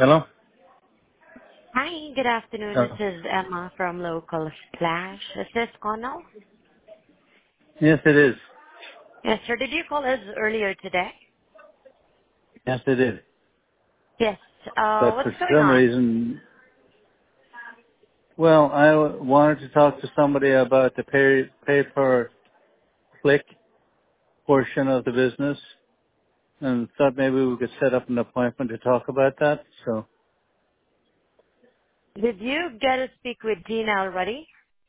Hello? Hi, good afternoon. This Oh. is Emma from Local Splash. Is this Connell? Yes, it is. Yes, sir. Did you call us earlier today? Yes, it is. Yes. But What's for going some on? reason, well, wanted to talk to somebody about the pay per click portion of the business, and thought maybe we could set up an appointment to talk about that. So Did you get to speak with Gina already?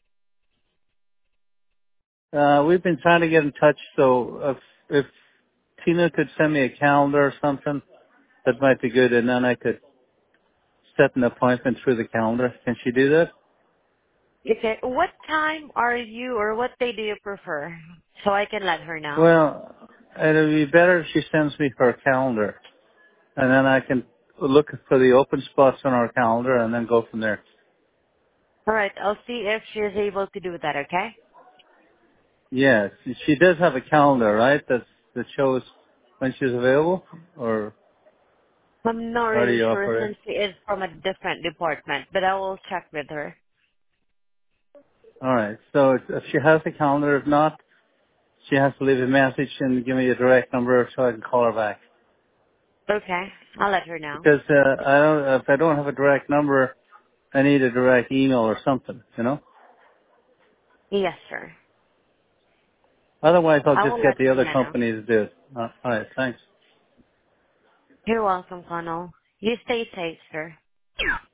we've been trying to get in touch. So if Tina could send me a calendar or something, that might be good, and then I could set an appointment through the calendar. Can she do that? Okay. What time are you, or what day do you prefer? So I can let her know. Well, it'd be better if she sends me her calendar, and then I can look for the open spots on our calendar and then go from there. All right. I'll see if she is able to do that, okay? Yeah, she does have a calendar, right? That shows when she's available, or I'm not how do really you sure operate? since she is from a different department, but I will check with her. All right. So if she has the calendar, if not, she has to leave a message and give me a direct number so I can call her back. Okay. I'll let her know. Because if I don't have a direct number, I need a direct email or something, you know. Yes, sir. Otherwise, I'll I just will get let the other Gina know. company to do it. All right. Thanks. You're welcome, Connell. You stay safe, sir.